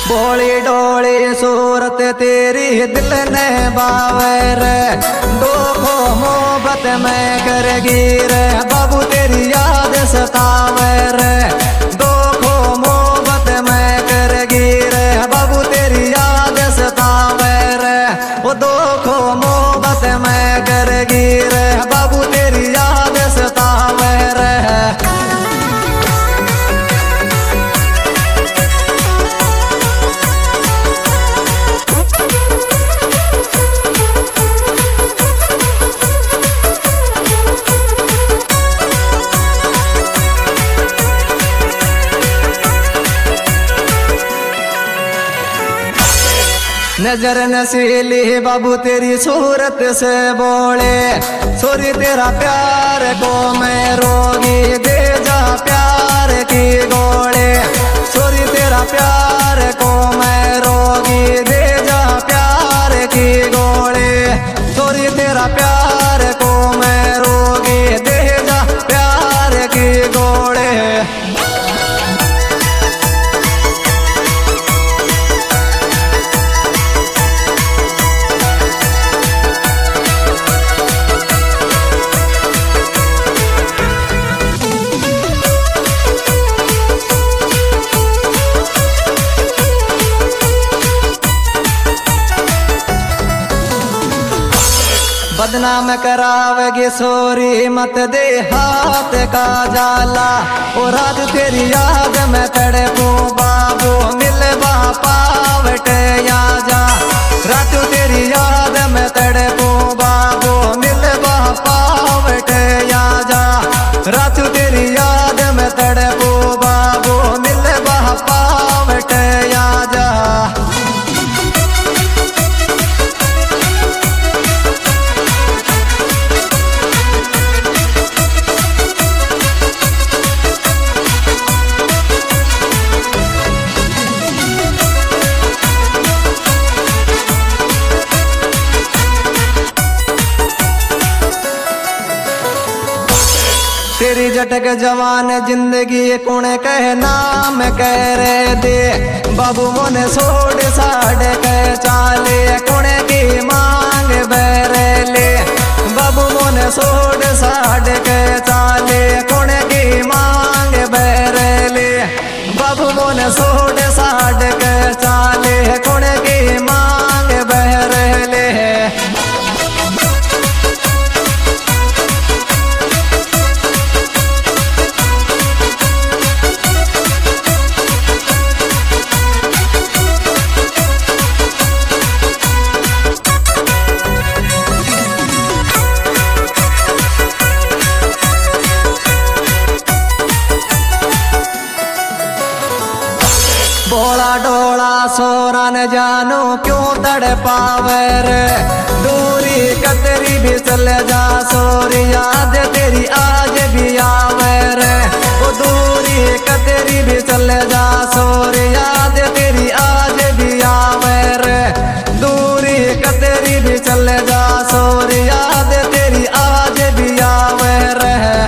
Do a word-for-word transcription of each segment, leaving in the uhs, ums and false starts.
बोली डोली सूरत तेरी दिल ने बावर दोखो मोहब्बत में करेगी रे बाबू तेरी याद सतावर दोखो मोहब्बत में करेगी रे बाबू तेरी याद सतावर वो दोखो मोहब्बत में करेगी रे बाबू तेरी याद सतावर नजर नसीली बाबू तेरी सूरत से बोले सोरी तेरा प्यार को मैं रोगी दे जा प्यार की गोले सोरी तेरा प्यार को मैं रोगी दे जा प्यार की गोले सोरी तेरा प्यार को मैं रोगी दे जा प्यार की गोले बदनाम करावेगी सोरी मत दे हाथ का जाला और रात तेरी याद में तड़पू बाबू मिल पावट या जा रात तेरी याद में तड़पू बाबू मिल पावट या जा रात तेरी याद में तड़पू बाबू मिल पावट या जा तेरी जटक जवान जिंदगी कौन कह नाम कह रे दे बाबू मोने सोड़ साढ़े कह चाले कौन की मांग बहरे ले बाबू मोने सोड़ साढ़े कह चाले कौन की मांग बहरे ले बाबू मोने सोड़ साढ़े कह चाले कौन की मांग बहरे ले बोला डोला सोरा न जानो क्यों तड़ पावर दूरी कतरी भी चल जा सोरी याद तेरी आज भी आवर वो दूरी कतरी भी चल जा सोरी याद तेरी आज भी आवर दूरी कतरी भी चल जा सोरी याद तेरी आज भी आवर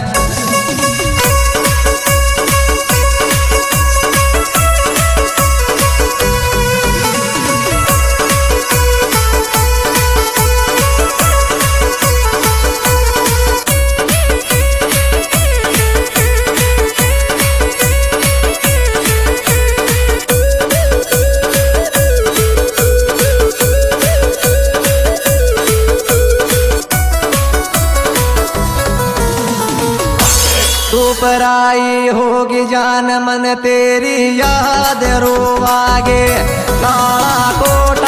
पराई होगी जान मन तेरी याद रोवागे काला कोट